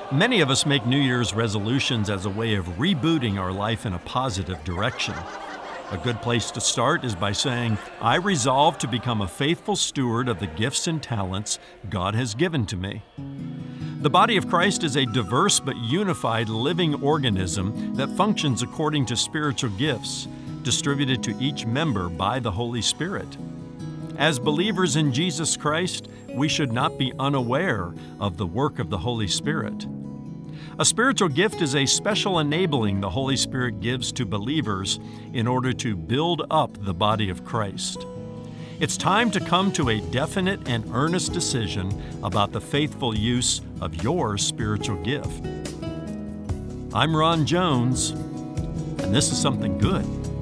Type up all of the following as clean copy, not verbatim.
Many of us make New Year's resolutions as a way of rebooting our life in a positive direction. A good place to start is by saying, I resolve to become a faithful steward of the gifts and talents God has given to me. The body of Christ is a diverse but unified living organism that functions according to spiritual gifts, distributed to each member by the Holy Spirit. As believers in Jesus Christ, we should not be unaware of the work of the Holy Spirit. A spiritual gift is a special enabling the Holy Spirit gives to believers in order to build up the body of Christ. It's time to come to a definite and earnest decision about the faithful use of your spiritual gift. I'm Ron Jones, and this is Something Good.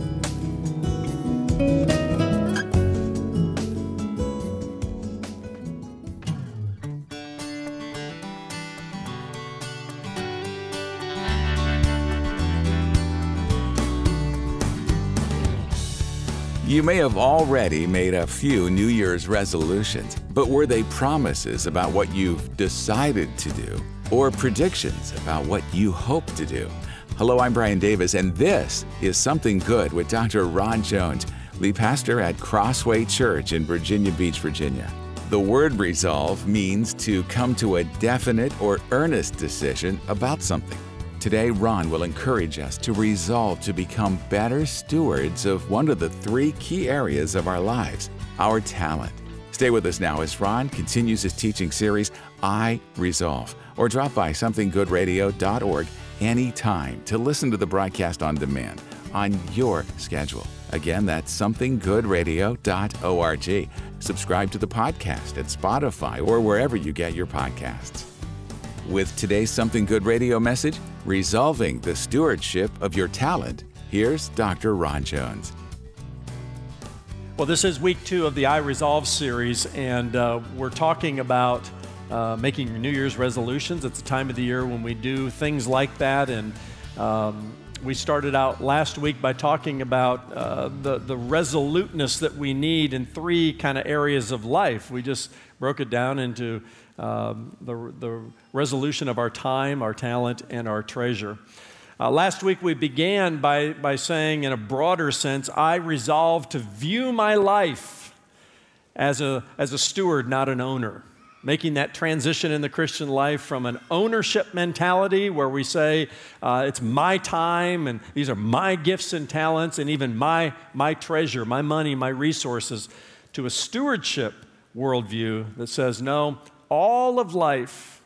You may have already made a few New Year's resolutions, but were they promises about what you've decided to do or predictions about what you hope to do? Hello, I'm Brian Davis, and this is Something Good with Dr. Ron Jones, lead pastor at Crossway Church in Virginia Beach, Virginia. The word resolve means to come to a definite or earnest decision about something. Today, Ron will encourage us to resolve to become better stewards of one of the three key areas of our lives, our talent. Stay with us now as Ron continues his teaching series, I Resolve, or drop by somethinggoodradio.org anytime to listen to the broadcast on demand on your schedule. Again, that's somethinggoodradio.org. Subscribe to the podcast at Spotify or wherever you get your podcasts. With today's Something Good radio message, Resolving the Stewardship of Your Talent, here's Dr. Ron Jones. Well, this is week 2 of the I Resolve series, and we're talking about making New Year's resolutions. It's a time of the year when we do things like that, and we started out last week by talking about the resoluteness that we need in 3 kind of areas of life. We just broke it down into the resolution of our time, our talent, and our treasure. Last week we began by saying, in a broader sense, I resolve to view my life as a steward, not an owner. Making that transition in the Christian life from an ownership mentality where we say, it's my time and these are my gifts and talents and even my treasure, my money, my resources, to a stewardship worldview that says, no, all of life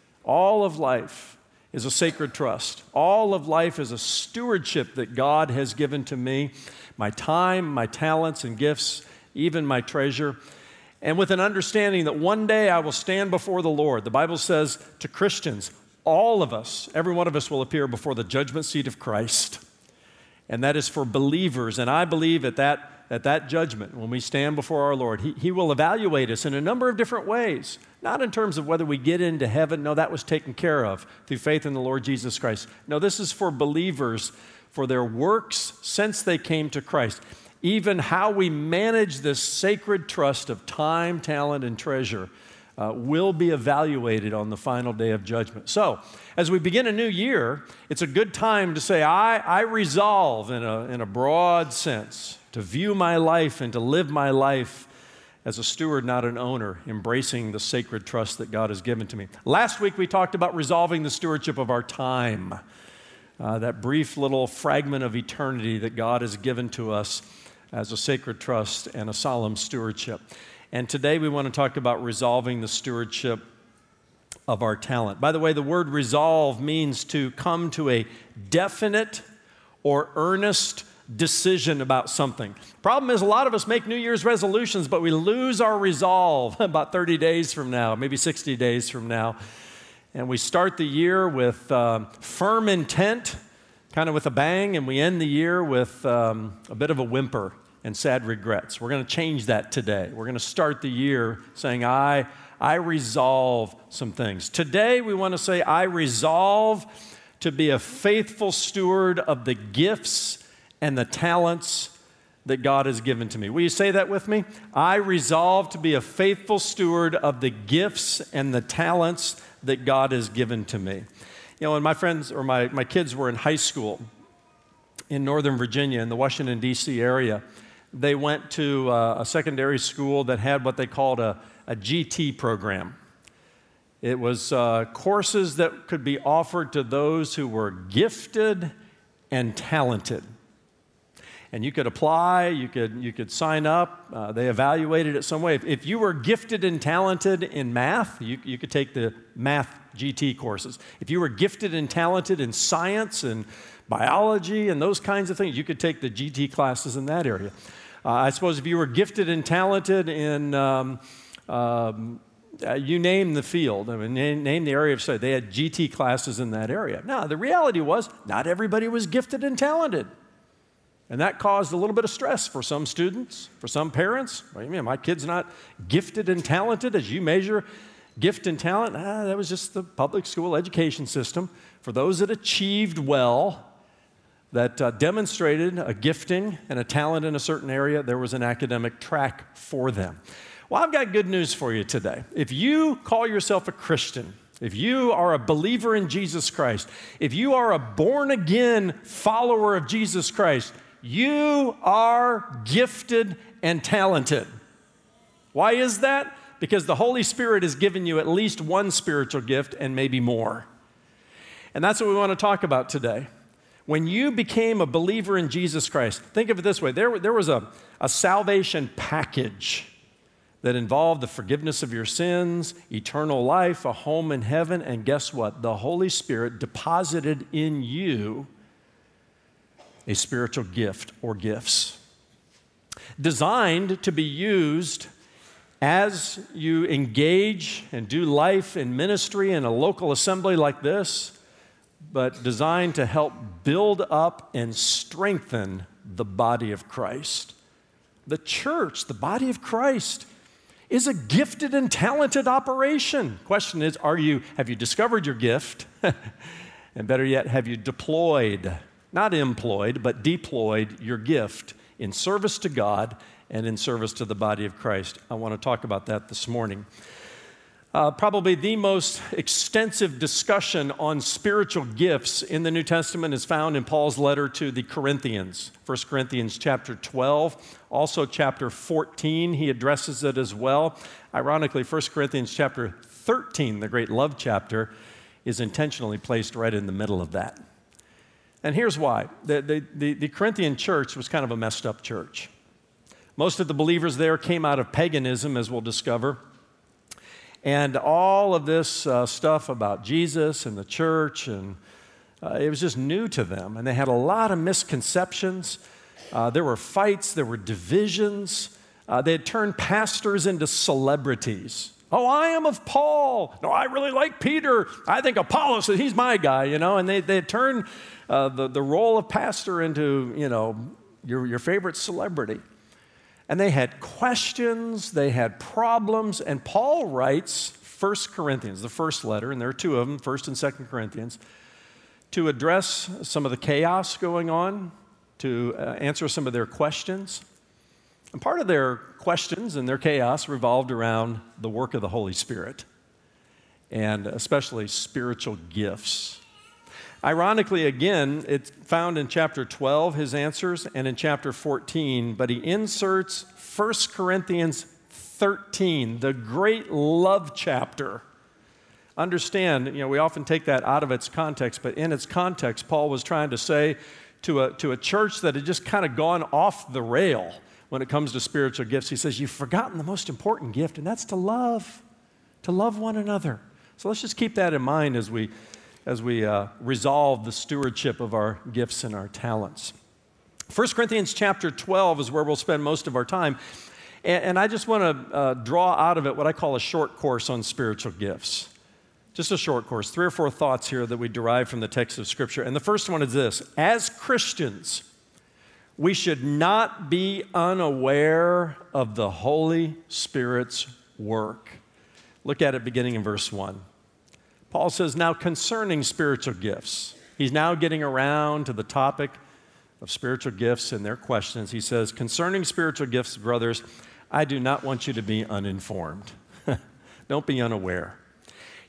is a sacred trust. All of life is a stewardship that God has given to me, my time, my talents and gifts, even my treasure, and with an understanding that one day I will stand before the Lord. The Bible says to Christians, all of us, every one of us will appear before the judgment seat of Christ, and that is for believers, and I believe at that judgment, when we stand before our Lord, He will evaluate us in a number of different ways. Not in terms of whether we get into heaven. No, that was taken care of through faith in the Lord Jesus Christ. No, this is for believers, for their works since they came to Christ. Even how we manage this sacred trust of time, talent, and treasure will be evaluated on the final day of judgment. So, as we begin a new year, it's a good time to say, I resolve in a broad sense to view my life and to live my life as a steward, not an owner, embracing the sacred trust that God has given to me. Last week, we talked about resolving the stewardship of our time, that brief little fragment of eternity that God has given to us as a sacred trust and a solemn stewardship. And today, we want to talk about resolving the stewardship of our talent. By the way, the word resolve means to come to a definite or earnest decision about something. Problem is, a lot of us make New Year's resolutions, but we lose our resolve about 30 days from now, maybe 60 days from now. And we start the year with firm intent, kind of with a bang, and we end the year with a bit of a whimper and sad regrets. We're going to change that today. We're going to start the year saying, I resolve some things. Today, we want to say, I resolve to be a faithful steward of the gifts and the talents that God has given to me. Will you say that with me? I resolve to be a faithful steward of the gifts and the talents that God has given to me. You know, when my friends or my kids were in high school in Northern Virginia, in the Washington, D.C. area, they went to a secondary school that had what they called a GT program. It was courses that could be offered to those who were gifted and talented. And you could apply, you could sign up. They evaluated it some way. If you were gifted and talented in math, you could take the math GT courses. If you were gifted and talented in science and biology and those kinds of things, you could take the GT classes in that area. I suppose if you were gifted and talented in, you name the field, I mean, name the area of study, they had GT classes in that area. Now, the reality was not everybody was gifted and talented. And that caused a little bit of stress for some students, for some parents. What do you mean, my kid's not gifted and talented as you measure gift and talent? That was just the public school education system. For those that achieved well, that demonstrated a gifting and a talent in a certain area, there was an academic track for them. Well, I've got good news for you today. If you call yourself a Christian, if you are a believer in Jesus Christ, if you are a born-again follower of Jesus Christ, you are gifted and talented. Why is that? Because the Holy Spirit has given you at least one spiritual gift and maybe more. And that's what we want to talk about today. When you became a believer in Jesus Christ, think of it this way. There was a salvation package that involved the forgiveness of your sins, eternal life, a home in heaven, and guess what? The Holy Spirit deposited in you a spiritual gift or gifts designed to be used as you engage and do life in ministry in a local assembly like this, but designed to help build up and strengthen the body of Christ. The church, the body of Christ, is a gifted and talented operation. Question is, have you discovered your gift? And better yet, have you deployed, not employed, but deployed your gift in service to God and in service to the body of Christ? I want to talk about that this morning. Probably the most extensive discussion on spiritual gifts in the New Testament is found in Paul's letter to the Corinthians, 1 Corinthians chapter 12, also chapter 14, he addresses it as well. Ironically, 1 Corinthians chapter 13, the great love chapter, is intentionally placed right in the middle of that. And here's why. The Corinthian church was kind of a messed up church. Most of the believers there came out of paganism, as we'll discover. And all of this stuff about Jesus and the church, and it was just new to them. And they had a lot of misconceptions. There were fights, there were divisions. They had turned pastors into celebrities. Oh, I am of Paul. No, I really like Peter. I think Apollos, he's my guy, And they had turned the role of pastor into, your favorite celebrity. And they had questions, they had problems, and Paul writes 1 Corinthians, the first letter, and there are two of them, 1 and 2 Corinthians, to address some of the chaos going on, to answer some of their questions. And part of their questions and their chaos revolved around the work of the Holy Spirit, and especially spiritual gifts. Ironically, again, it's found in chapter 12, his answers, and in chapter 14, but he inserts 1 Corinthians 13, the great love chapter. Understand, we often take that out of its context, but in its context, Paul was trying to say to a church that had just kind of gone off the rail when it comes to spiritual gifts. He says, you've forgotten the most important gift, and that's to love one another. So let's just keep that in mind as we resolve the stewardship of our gifts and our talents. 1 Corinthians chapter 12 is where we'll spend most of our time. And I just want to draw out of it what I call a short course on spiritual gifts. Just a short course, 3 or 4 thoughts here that we derive from the text of Scripture. And the first one is this: as Christians, we should not be unaware of the Holy Spirit's work. Look at it beginning in verse 1. Paul says, now concerning spiritual gifts, he's now getting around to the topic of spiritual gifts and their questions. He says, concerning spiritual gifts, brothers, I do not want you to be uninformed. Don't be unaware.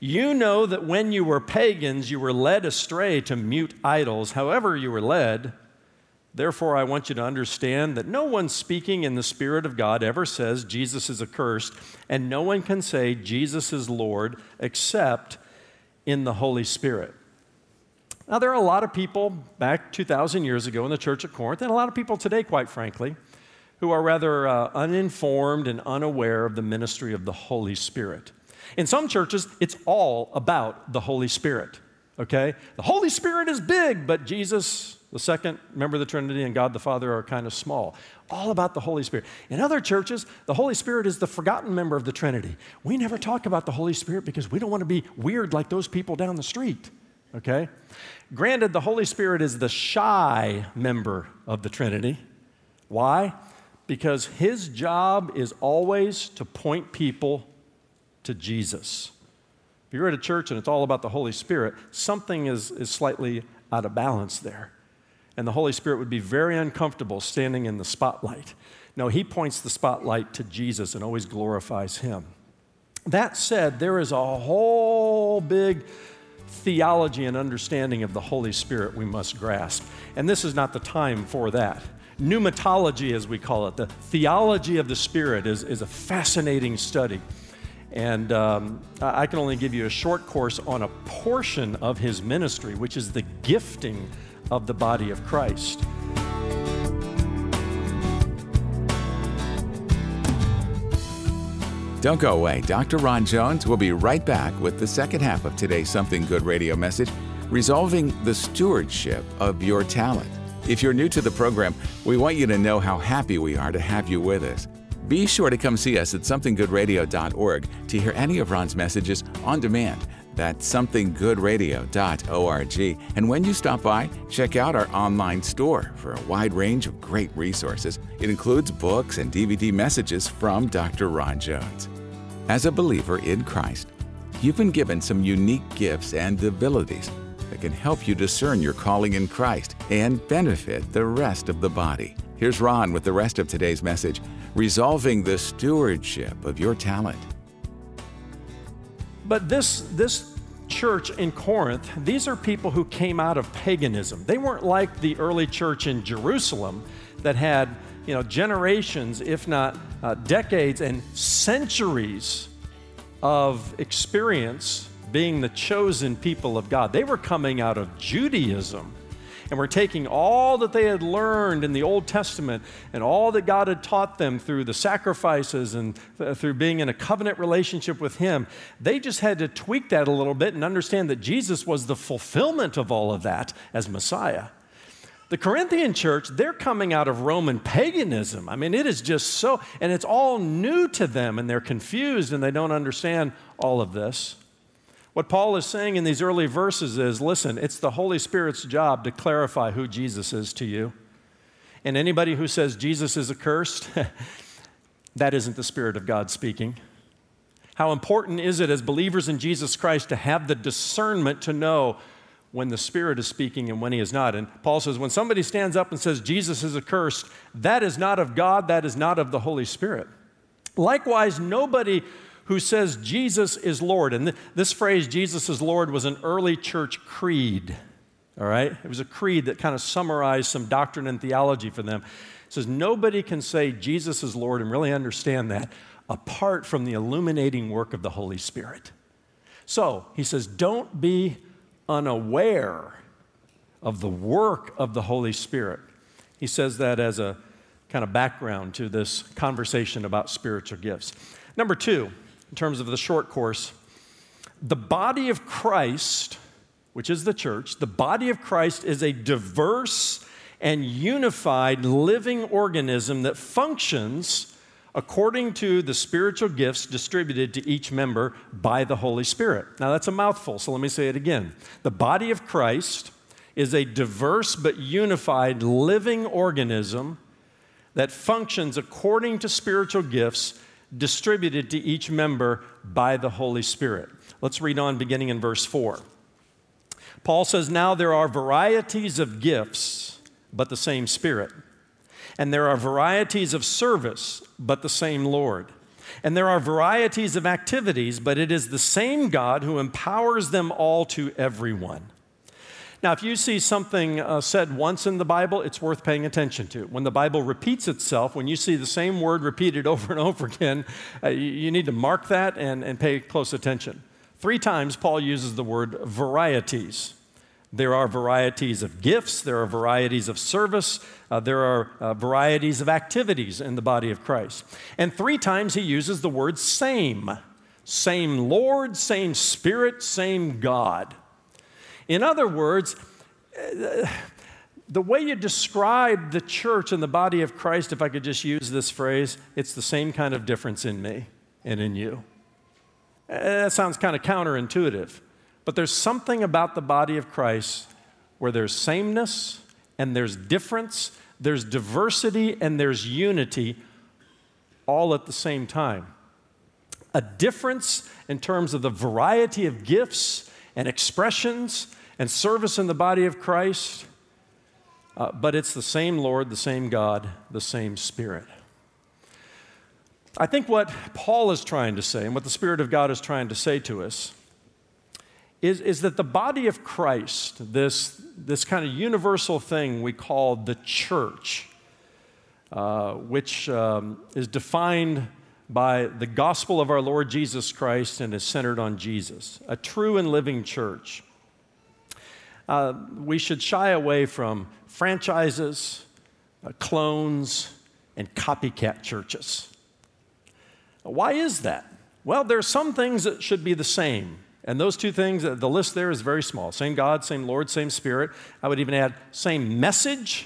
You know that when you were pagans, you were led astray to mute idols, however you were led. Therefore, I want you to understand that no one speaking in the Spirit of God ever says Jesus is accursed, and no one can say Jesus is Lord except in the Holy Spirit. Now, there are a lot of people back 2,000 years ago in the church at Corinth, and a lot of people today, quite frankly, who are rather uninformed and unaware of the ministry of the Holy Spirit. In some churches, it's all about the Holy Spirit, okay? The Holy Spirit is big, but Jesus, the second member of the Trinity, and God the Father are kind of small. All about the Holy Spirit. In other churches, the Holy Spirit is the forgotten member of the Trinity. We never talk about the Holy Spirit because we don't want to be weird like those people down the street, okay? Granted, the Holy Spirit is the shy member of the Trinity. Why? Because his job is always to point people to Jesus. If you're at a church and it's all about the Holy Spirit, something is slightly out of balance there. And the Holy Spirit would be very uncomfortable standing in the spotlight. No, he points the spotlight to Jesus and always glorifies him. That said, there is a whole big theology and understanding of the Holy Spirit we must grasp. And this is not the time for that. Pneumatology, as we call it, the theology of the Spirit, is a fascinating study. And I can only give you a short course on a portion of his ministry, which is the gifting of the body of Christ. Don't go away. Dr. Ron Jones will be right back with the second half of today's Something Good radio message, Resolving the Stewardship of Your Talent. If you're new to the program, we want you to know how happy we are to have you with us. Be sure to come see us at somethinggoodradio.org to hear any of Ron's messages on demand. That's somethinggoodradio.org. And when you stop by, check out our online store for a wide range of great resources. It includes books and DVD messages from Dr. Ron Jones. As a believer in Christ, you've been given some unique gifts and abilities that can help you discern your calling in Christ and benefit the rest of the body. Here's Ron with the rest of today's message, Resolving the Stewardship of Your Talent. But this church in Corinth, these are people who came out of paganism. They weren't like the early church in Jerusalem that had, generations, if not decades and centuries of experience being the chosen people of God. They were coming out of Judaism and were taking all that they had learned in the Old Testament and all that God had taught them through the sacrifices and through being in a covenant relationship with Him. They just had to tweak that a little bit and understand that Jesus was the fulfillment of all of that as Messiah. The Corinthian church, they're coming out of Roman paganism. I mean, it is just so, and it's all new to them, and they're confused and they don't understand all of this. What Paul is saying in these early verses is, listen, it's the Holy Spirit's job to clarify who Jesus is to you. And anybody who says Jesus is accursed, that isn't the Spirit of God speaking. How important is it as believers in Jesus Christ to have the discernment to know when the Spirit is speaking and when He is not? And Paul says, when somebody stands up and says Jesus is accursed, that is not of God, that is not of the Holy Spirit. Likewise, nobody who says Jesus is Lord. And this phrase, Jesus is Lord, was an early church creed, all right? It was a creed that kind of summarized some doctrine and theology for them. It says nobody can say Jesus is Lord and really understand that apart from the illuminating work of the Holy Spirit. So, he says, don't be unaware of the work of the Holy Spirit. He says that as a kind of background to this conversation about spiritual gifts. Number two, in terms of the short course, the body of Christ, which is the church, the body of Christ is a diverse and unified living organism that functions according to the spiritual gifts distributed to each member by the Holy Spirit. Now that's a mouthful, so let me say it again. The body of Christ is a diverse but unified living organism that functions according to spiritual gifts distributed to each member by the Holy Spirit. Let's read on beginning in verse 4. Paul says, now there are varieties of gifts, but the same Spirit. And there are varieties of service, but the same Lord. And there are varieties of activities, but it is the same God who empowers them all to everyone. Now, if you see something said once in the Bible, it's worth paying attention to. When the Bible repeats itself, when you see the same word repeated over and over again, you need to mark that and pay close attention. 3 times Paul uses the word varieties. There are varieties of gifts, there are varieties of service, there are varieties of activities in the body of Christ. And 3 times he uses the word same. Same Lord, same Spirit, same God. In other words, the way you describe the church and the body of Christ, if I could just use this phrase, it's the same kind of difference in me and in you. That sounds kind of counterintuitive, but there's something about the body of Christ where there's sameness and there's difference, there's diversity and there's unity all at the same time. A difference in terms of the variety of gifts and expressions and service in the body of Christ, but it's the same Lord, the same God, the same Spirit. I think what Paul is trying to say and what the Spirit of God is trying to say to us is that the body of Christ, this kind of universal thing we call the church, which is defined by the gospel of our Lord Jesus Christ and is centered on Jesus, a true and living church. We should shy away from franchises, clones, and copycat churches. Why is that? Well, there are some things that should be the same. And those 2 things, the list there is very small. Same God, same Lord, same Spirit. I would even add same message,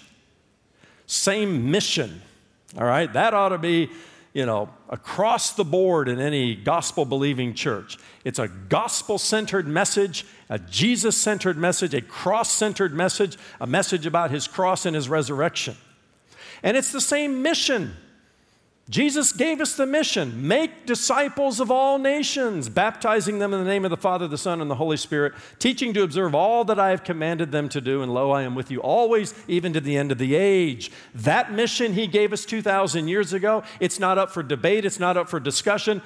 same mission. All right? That ought to be, across the board in any gospel-believing church. It's a gospel-centered message, a Jesus-centered message, a cross-centered message, a message about his cross and his resurrection. And it's the same mission. Jesus gave us the mission, make disciples of all nations, baptizing them in the name of the Father, the Son, and the Holy Spirit, teaching to observe all that I have commanded them to do, and lo, I am with you always, even to the end of the age. That mission he gave us 2,000 years ago, it's not up for debate, it's not up for discussion.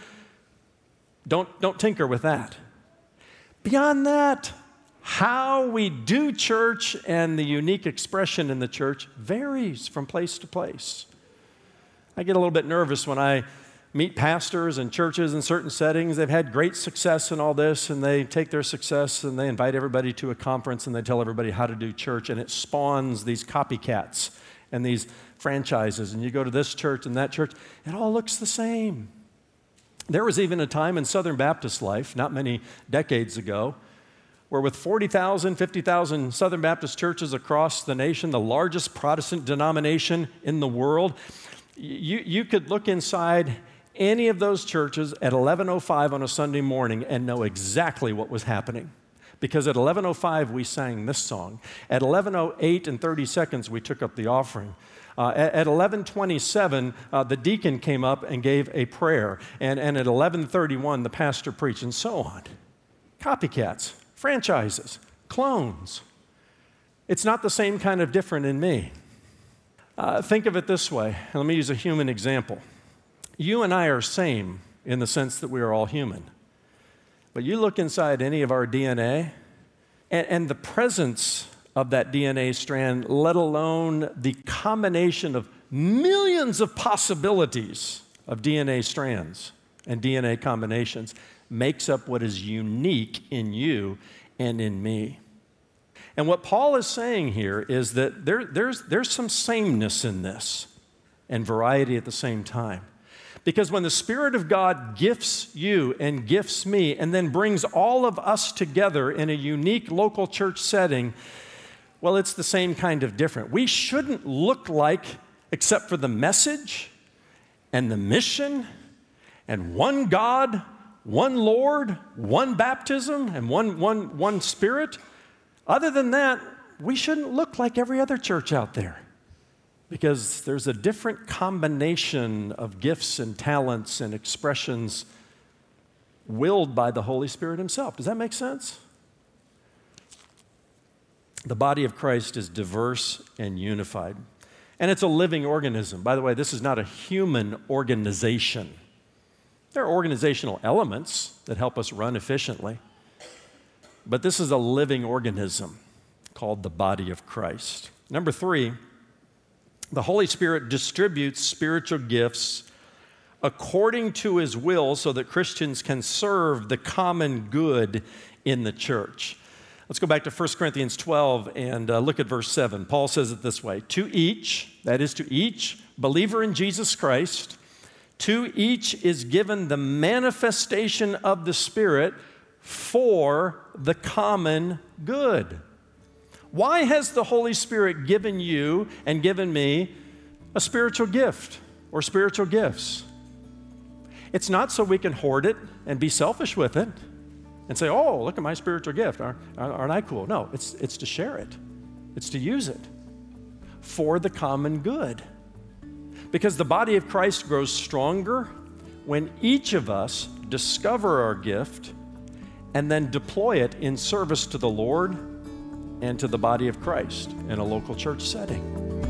Don't tinker with that. Beyond that, how we do church and the unique expression in the church varies from place to place. I get a little bit nervous when I meet pastors and churches in certain settings. They've had great success in all this, and they take their success and they invite everybody to a conference and they tell everybody how to do church, and it spawns these copycats and these franchises. And you go to this church and that church, it all looks the same. There was even a time in Southern Baptist life, not many decades ago, where with 40,000, 50,000 Southern Baptist churches across the nation, the largest Protestant denomination in the world, you could look inside any of those churches at 11:05 on a Sunday morning and know exactly what was happening. Because at 11:05 we sang this song. At 11:08 and 30 seconds we took up the offering. At 11:27 the deacon came up and gave a prayer. And at 11:31 the pastor preached, and so on. Copycats, franchises, clones. It's not the same kind of different in me. Think of it this way. Let me use a human example. You and I are same in the sense that we are all human. But you look inside any of our DNA, and the presence of that DNA strand, let alone the combination of millions of possibilities of DNA strands and DNA combinations, makes up what is unique in you and in me. And what Paul is saying here is that there's some sameness in this and variety at the same time. Because when the Spirit of God gifts you and gifts me and then brings all of us together in a unique local church setting, well, it's the same kind of different. We shouldn't look like, except for the message and the mission and one God, one Lord, one baptism, and one Spirit. Other than that, we shouldn't look like every other church out there, because there's a different combination of gifts and talents and expressions willed by the Holy Spirit himself. Does that make sense? The body of Christ is diverse and unified, and it's a living organism. By the way, this is not a human organization. There are organizational elements that help us run efficiently, but this is a living organism called the body of Christ. Number 3, the Holy Spirit distributes spiritual gifts according to His will so that Christians can serve the common good in the church. Let's go back to 1 Corinthians 12 and look at verse 7. Paul says it this way: to each, that is to each believer in Jesus Christ, to each is given the manifestation of the Spirit for the common good. Why has the Holy Spirit given you and given me a spiritual gift or spiritual gifts? It's not so we can hoard it and be selfish with it and say, oh, look at my spiritual gift. Aren't I cool? No, it's to share it. It's to use it for the common good. Because the body of Christ grows stronger when each of us discover our gift and then deploy it in service to the Lord and to the body of Christ in a local church setting.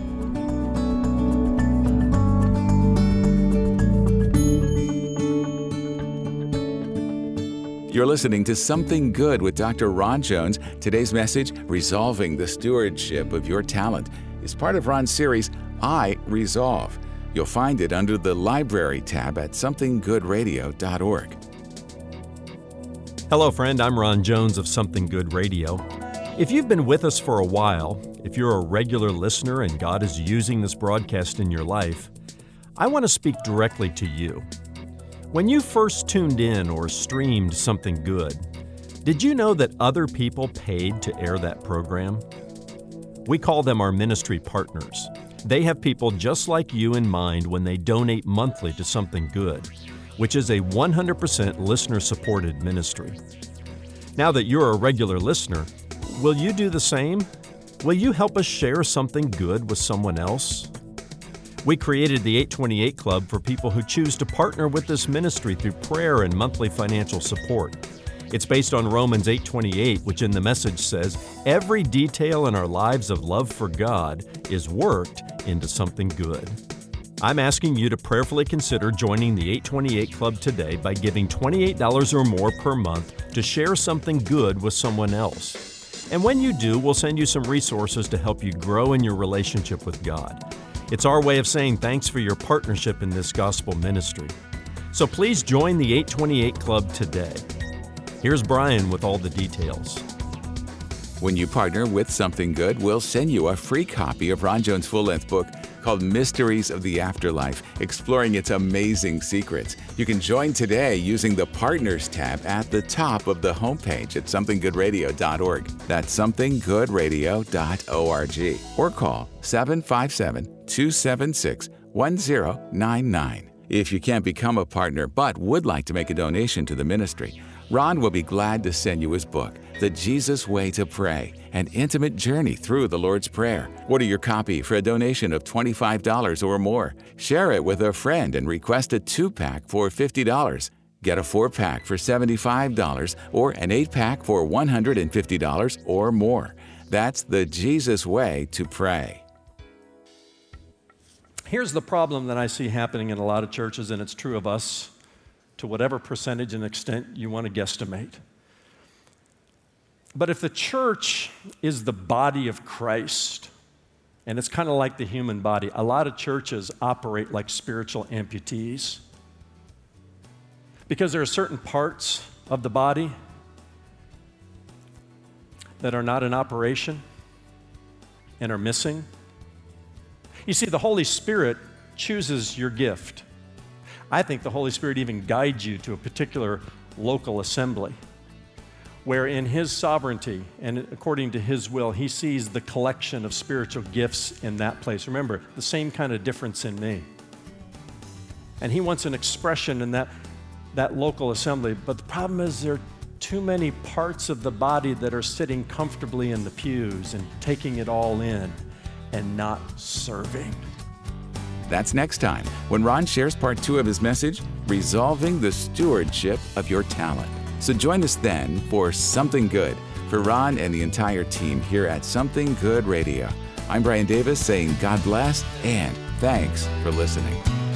You're listening to Something Good with Dr. Ron Jones. Today's message, Resolving the Stewardship of Your Talent, is part of Ron's series, I Resolve. You'll find it under the Library tab at somethinggoodradio.org. Hello, friend. I'm Ron Jones of Something Good Radio. If you've been with us for a while, if you're a regular listener and God is using this broadcast in your life, I want to speak directly to you. When you first tuned in or streamed Something Good, did you know that other people paid to air that program? We call them our ministry partners. They have people just like you in mind when they donate monthly to Something Good, which is a 100% listener-supported ministry. Now that you're a regular listener, will you do the same? Will you help us share something good with someone else? We created the 828 Club for people who choose to partner with this ministry through prayer and monthly financial support. It's based on Romans 8:28, which in the message says, every detail in our lives of love for God is worked into something good. I'm asking you to prayerfully consider joining the 828 Club today by giving $28 or more per month to share something good with someone else. And when you do, we'll send you some resources to help you grow in your relationship with God. It's our way of saying thanks for your partnership in this gospel ministry. So please join the 828 Club today. Here's Brian with all the details. When you partner with Something Good, we'll send you a free copy of Ron Jones' full-length book called Mysteries of the Afterlife, exploring its amazing secrets. You can join today using the Partners tab at the top of the homepage at somethinggoodradio.org. That's somethinggoodradio.org. Or call 757-276-1099. If you can't become a partner but would like to make a donation to the ministry, Ron will be glad to send you his book, The Jesus Way to Pray, An Intimate Journey Through the Lord's Prayer. Order your copy for a donation of $25 or more. Share it with a friend and request a 2-pack for $50. Get a 4-pack for $75 or an 8-pack for $150 or more. That's The Jesus Way to Pray. Here's the problem that I see happening in a lot of churches, and it's true of us to whatever percentage and extent you want to guesstimate. But if the church is the body of Christ, and it's kind of like the human body, a lot of churches operate like spiritual amputees. Because there are certain parts of the body that are not in operation and are missing. You see, the Holy Spirit chooses your gift. I think the Holy Spirit even guides you to a particular local assembly where in His sovereignty and according to His will, He sees the collection of spiritual gifts in that place. Remember, the same kind of difference in me. And He wants an expression in that local assembly. But the problem is there are too many parts of the body that are sitting comfortably in the pews and taking it all in and not serving. That's next time when Ron shares part 2 of his message, Resolving the Stewardship of Your Talent. So join us then for Something Good. For Ron and the entire team here at Something Good Radio, I'm Brian Davis saying God bless and thanks for listening.